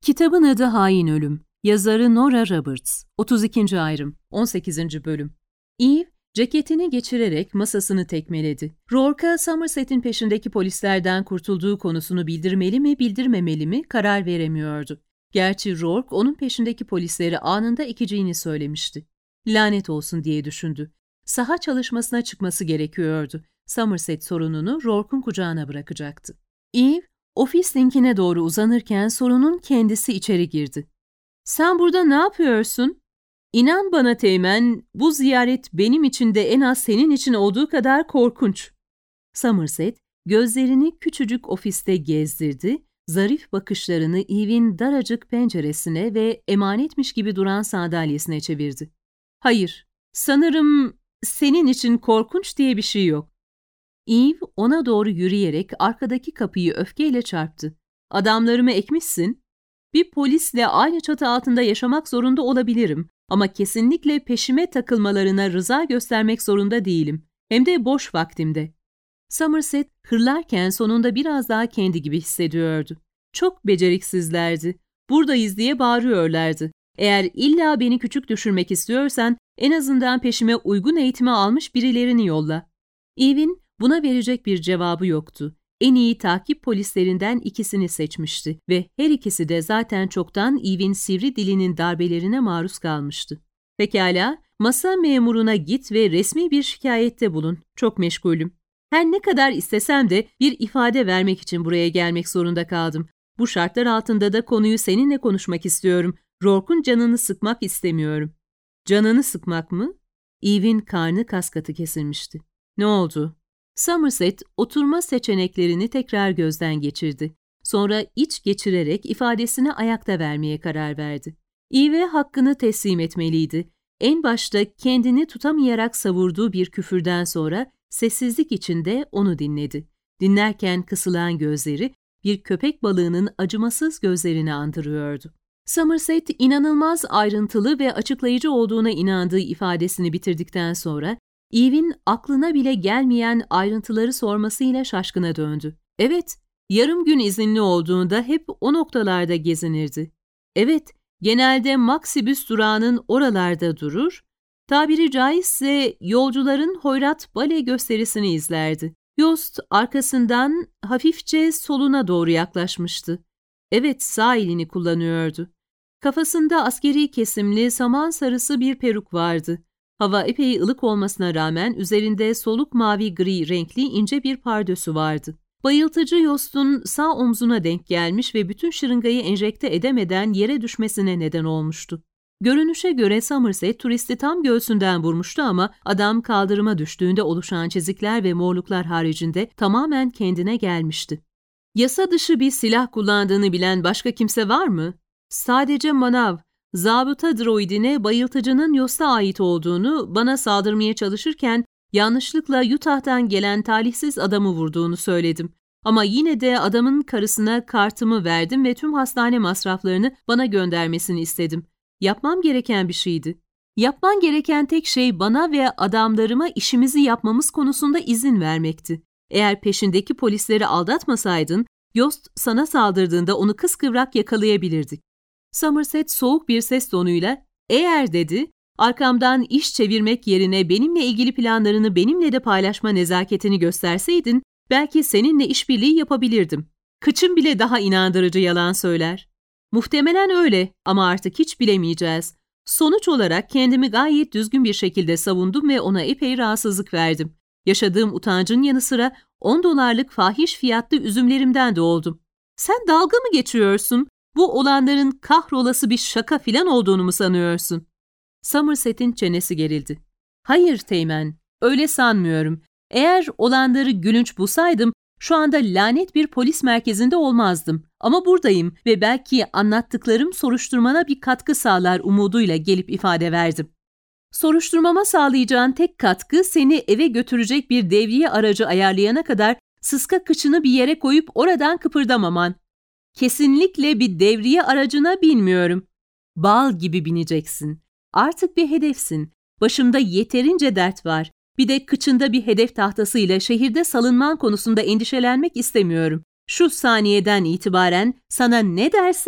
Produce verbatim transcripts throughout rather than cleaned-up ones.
Kitabın adı Hain Ölüm. Yazarı Nora Roberts. otuz ikinci ayrım. on sekizinci bölüm. Eve, ceketini geçirerek masasını tekmeledi. Rourke'a Somerset'in peşindeki polislerden kurtulduğu konusunu bildirmeli mi, bildirmemeli mi karar veremiyordu. Gerçi Rourke onun peşindeki polisleri anında ekeceğini söylemişti. Lanet olsun diye düşündü. Saha çalışmasına çıkması gerekiyordu. Somerset sorununu Rourke'un kucağına bırakacaktı. Eve, ofis linkine doğru uzanırken sorunun kendisi içeri girdi. "Sen burada ne yapıyorsun?" "İnan bana Teğmen, bu ziyaret benim için de en az senin için olduğu kadar korkunç." Somerset, gözlerini küçücük ofiste gezdirdi, zarif bakışlarını Eve'in daracık penceresine ve emanetmiş gibi duran sandalyesine çevirdi. "Hayır, sanırım senin için korkunç diye bir şey yok." Eve ona doğru yürüyerek arkadaki kapıyı öfkeyle çarptı. "Adamlarımı ekmişsin. Bir polisle aynı çatı altında yaşamak zorunda olabilirim ama kesinlikle peşime takılmalarına rıza göstermek zorunda değilim. Hem de boş vaktimde." Somerset hırlarken sonunda biraz daha kendi gibi hissediyordu. Çok beceriksizlerdi. "Buradayız" diye bağırıyorlardı. "Eğer illa beni küçük düşürmek istiyorsan en azından peşime uygun eğitimi almış birilerini yolla." Eve'in buna verecek bir cevabı yoktu. En iyi takip polislerinden ikisini seçmişti ve her ikisi de zaten çoktan Eve'in sivri dilinin darbelerine maruz kalmıştı. "Pekala, masa memuruna git ve resmi bir şikayette bulun. Çok meşgulüm. Her ne kadar istesem de bir ifade vermek için buraya gelmek zorunda kaldım. Bu şartlar altında da konuyu seninle konuşmak istiyorum. Rourke'un canını sıkmak istemiyorum." "Canını sıkmak mı?" Eve'in karnı kaskatı kesilmişti. "Ne oldu?" Somerset oturma seçeneklerini tekrar gözden geçirdi. Sonra iç geçirerek ifadesini ayakta vermeye karar verdi. Eve hakkını teslim etmeliydi. En başta kendini tutamayarak savurduğu bir küfürden sonra sessizlik içinde onu dinledi. Dinlerken kısılan gözleri bir köpek balığının acımasız gözlerini andırıyordu. Somerset inanılmaz ayrıntılı ve açıklayıcı olduğuna inandığı ifadesini bitirdikten sonra Eve'in aklına bile gelmeyen ayrıntıları sormasıyla şaşkına döndü. Evet, yarım gün izinli olduğunda hep o noktalarda gezinirdi. Evet, genelde Maksibüs durağının oralarda durur, tabiri caizse yolcuların hoyrat bale gösterisini izlerdi. Yost arkasından hafifçe soluna doğru yaklaşmıştı. Evet, sağ elini kullanıyordu. Kafasında askeri kesimli saman sarısı bir peruk vardı. Hava epey ılık olmasına rağmen üzerinde soluk mavi gri renkli ince bir pardösü vardı. Bayıltıcı Yost'un sağ omzuna denk gelmiş ve bütün şırıngayı enjekte edemeden yere düşmesine neden olmuştu. Görünüşe göre Somerset turisti tam göğsünden vurmuştu ama adam kaldırıma düştüğünde oluşan çizikler ve morluklar haricinde tamamen kendine gelmişti. "Yasa dışı bir silah kullandığını bilen başka kimse var mı?" "Sadece manav. Zabıta droidine bayıltıcının Yost'a ait olduğunu, bana saldırmaya çalışırken yanlışlıkla Utah'tan gelen talihsiz adamı vurduğunu söyledim. Ama yine de adamın karısına kartımı verdim ve tüm hastane masraflarını bana göndermesini istedim. Yapmam gereken bir şeydi. Yapman gereken tek şey bana ve adamlarıma işimizi yapmamız konusunda izin vermekti. Eğer peşindeki polisleri aldatmasaydın, Yost sana saldırdığında onu kıskıvrak yakalayabilirdik." Somerset soğuk bir ses tonuyla "Eğer" dedi, "arkamdan iş çevirmek yerine benimle ilgili planlarını benimle de paylaşma nezaketini gösterseydin, belki seninle işbirliği yapabilirdim. Kıçım bile daha inandırıcı yalan söyler." "Muhtemelen öyle ama artık hiç bilemeyeceğiz. Sonuç olarak kendimi gayet düzgün bir şekilde savundum ve ona epey rahatsızlık verdim. Yaşadığım utancın yanı sıra on dolarlık fahiş fiyatlı üzümlerimden de oldum." "Sen dalga mı geçiyorsun? Bu olanların kahrolası bir şaka filan olduğunu mu sanıyorsun?" Somerset'in çenesi gerildi. "Hayır Teğmen, öyle sanmıyorum. Eğer olanları gülünç bulsaydım, şu anda lanet bir polis merkezinde olmazdım. Ama buradayım ve belki anlattıklarım soruşturmana bir katkı sağlar umuduyla gelip ifade verdim." "Soruşturmama sağlayacağın tek katkı seni eve götürecek bir devriye aracı ayarlayana kadar sıska kıçını bir yere koyup oradan kıpırdamaman." "Kesinlikle bir devriye aracına binmiyorum." "Bal gibi bineceksin. Artık bir hedefsin. Başımda yeterince dert var. Bir de kıçında bir hedef tahtasıyla şehirde salınman konusunda endişelenmek istemiyorum. Şu saniyeden itibaren sana ne dersem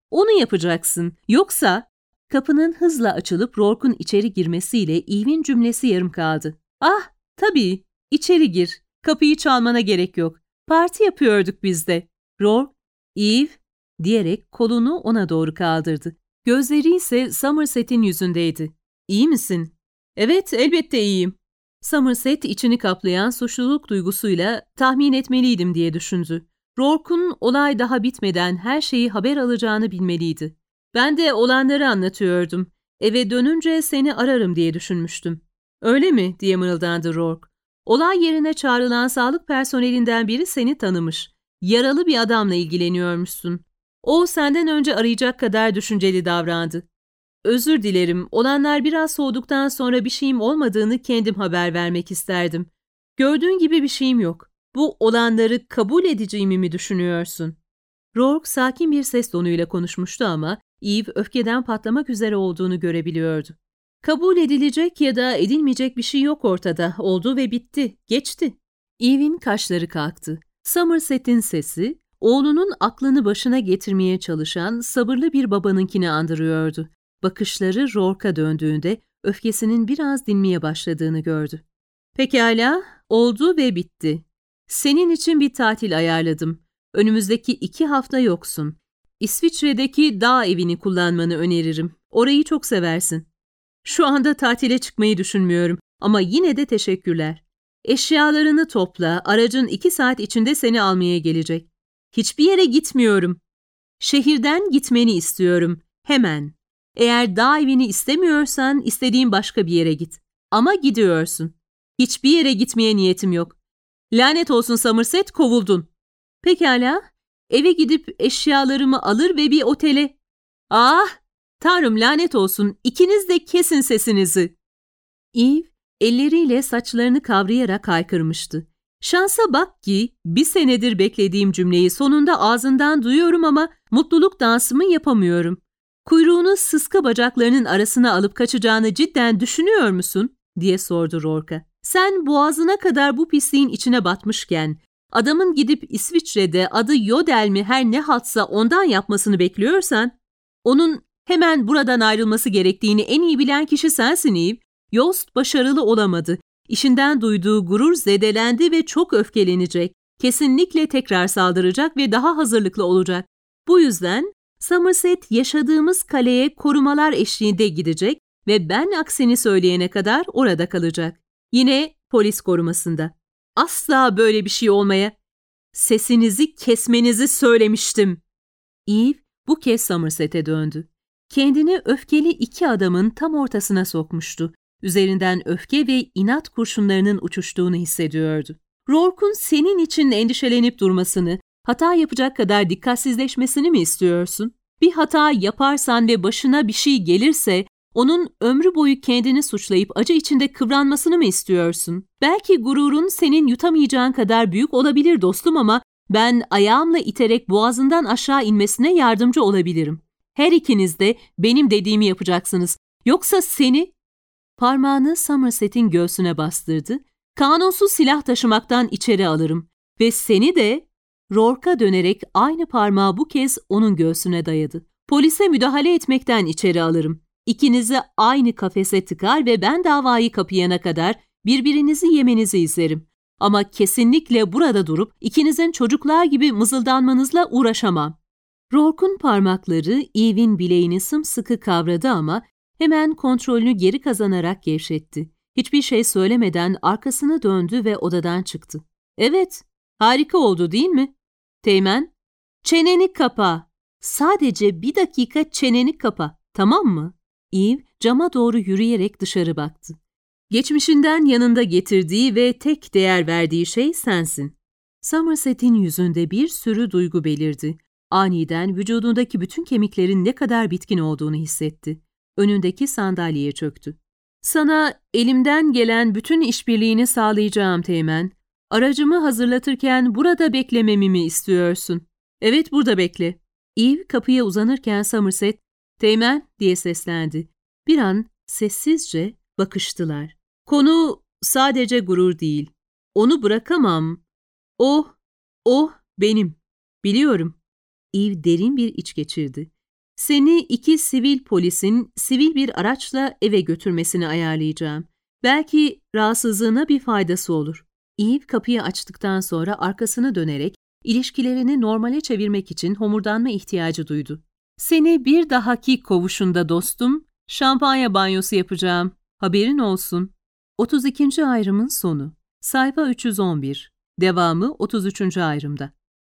Onu yapacaksın. Yoksa... Kapının hızla açılıp Rourke'un içeri girmesiyle Eve'in cümlesi yarım kaldı. Ah, tabii. İçeri gir. Kapıyı çalmana gerek yok. Parti yapıyorduk biz de. Rourke, Eve diyerek kolunu ona doğru kaldırdı. Gözleri ise Somerset'in yüzündeydi. İyi misin? Evet, elbette iyiyim. Somerset içini kaplayan suçluluk duygusuyla tahmin etmeliydim diye düşündü. Rourke'un olay daha bitmeden her şeyi haber alacağını bilmeliydi. Ben de olanları anlatıyordum. Eve dönünce seni ararım diye düşünmüştüm. Öyle mi? Diye mırıldandı Rourke. Olay yerine çağrılan sağlık personelinden biri seni tanımış. Yaralı bir adamla ilgileniyormuşsun. O senden önce arayacak kadar düşünceli davrandı. Özür dilerim, olanlar biraz soğuduktan sonra bir şeyim olmadığını kendim haber vermek isterdim. Gördüğün gibi bir şeyim yok. Bu olanları kabul edeceğimi mi düşünüyorsun? Rourke sakin bir ses tonuyla konuşmuştu ama Eve öfkeden patlamak üzere olduğunu görebiliyordu. Kabul edilecek ya da edilmeyecek bir şey yok ortada. Oldu ve bitti. Geçti. Eve'in kaşları kalktı. Somerset'in sesi, oğlunun aklını başına getirmeye çalışan sabırlı bir babanınkini andırıyordu. Bakışları Rourke'a döndüğünde öfkesinin biraz dinmeye başladığını gördü. Pekala, oldu ve bitti. Senin için bir tatil ayarladım. Önümüzdeki iki hafta yoksun. İsviçre'deki dağ evini kullanmanı öneririm. Orayı çok seversin. Şu anda tatile çıkmayı düşünmüyorum ama yine de teşekkürler. Eşyalarını topla, aracın iki saat içinde seni almaya gelecek. Hiçbir yere gitmiyorum. Şehirden gitmeni istiyorum. Hemen. Eğer dağ evini istemiyorsan istediğin başka bir yere git. Ama gidiyorsun. Hiçbir yere gitmeye niyetim yok. Lanet olsun Somerset, kovuldun. Pekala, eve gidip eşyalarımı alır ve bir otele... Ah, Tanrım lanet olsun, ikiniz de kesin sesinizi. Eve, elleriyle saçlarını kavrayarak haykırmıştı. Şansa bak ki bir senedir beklediğim cümleyi sonunda ağzından duyuyorum ama mutluluk dansımı yapamıyorum. Kuyruğunu sıska bacaklarının arasına alıp kaçacağını cidden düşünüyor musun? Diye sordu Rourke'a. Sen boğazına kadar bu pisliğin içine batmışken, adamın gidip İsviçre'de adı Yodel mi her ne haltsa ondan yapmasını bekliyorsan, onun hemen buradan ayrılması gerektiğini en iyi bilen kişi sensin Eve. Yost başarılı olamadı. İşinden duyduğu gurur zedelendi ve çok öfkelenecek. Kesinlikle tekrar saldıracak ve daha hazırlıklı olacak. Bu yüzden Somerset yaşadığımız kaleye korumalar eşliğinde gidecek ve ben aksini söyleyene kadar orada kalacak. Yine polis korumasında. Asla böyle bir şey olmaya. Sesinizi kesmenizi söylemiştim. Eve bu kez Somerset'e döndü. Kendini öfkeli iki adamın tam ortasına sokmuştu. Üzerinden öfke ve inat kurşunlarının uçuştuğunu hissediyordu. Rourke'un senin için endişelenip durmasını, hata yapacak kadar dikkatsizleşmesini mi istiyorsun? Bir hata yaparsan ve başına bir şey gelirse, onun ömrü boyu kendini suçlayıp acı içinde kıvranmasını mı istiyorsun? Belki gururun senin yutamayacağın kadar büyük olabilir dostum ama ben ayağımla iterek boğazından aşağı inmesine yardımcı olabilirim. Her ikiniz de benim dediğimi yapacaksınız. Yoksa seni... Parmağını Somerset'in göğsüne bastırdı. Kanunsuz silah taşımaktan içeri alırım. Ve seni de... Rourke'a dönerek aynı parmağı bu kez onun göğsüne dayadı. Polise müdahale etmekten içeri alırım. İkinizi aynı kafese tıkar ve ben davayı kapayana kadar birbirinizi yemenizi izlerim. Ama kesinlikle burada durup ikinizin çocuklar gibi mızıldanmanızla uğraşamam. Rourke'un parmakları Eve'in bileğini sımsıkı kavradı ama hemen kontrolünü geri kazanarak gevşetti. Hiçbir şey söylemeden arkasını döndü ve odadan çıktı. Evet, harika oldu değil mi? Teğmen, çeneni kapa. Sadece bir dakika çeneni kapa, tamam mı? Eve cama doğru yürüyerek dışarı baktı. Geçmişinden yanında getirdiği ve tek değer verdiği şey sensin. Somerset'in yüzünde bir sürü duygu belirdi. Aniden vücudundaki bütün kemiklerin ne kadar bitkin olduğunu hissetti. Önündeki sandalyeye çöktü. Sana elimden gelen bütün işbirliğini sağlayacağım Teğmen. Aracımı hazırlatırken burada beklememi mi istiyorsun? Evet, burada bekle. Eve kapıya uzanırken Somerset, Teğmen diye seslendi. Bir an sessizce bakıştılar. Konu sadece gurur değil. Onu bırakamam. O, o benim. Biliyorum. Eve derin bir iç geçirdi. Seni iki sivil polisin sivil bir araçla eve götürmesini ayarlayacağım. Belki rahatsızlığına bir faydası olur. Eve kapıyı açtıktan sonra arkasını dönerek ilişkilerini normale çevirmek için homurdanma ihtiyacı duydu. Seni bir dahaki kovuşunda dostum, şampanya banyosu yapacağım. Haberin olsun. otuz ikinci ayrımın sonu. Sayfa üç yüz on bir. Devamı otuz üçüncü ayrımda.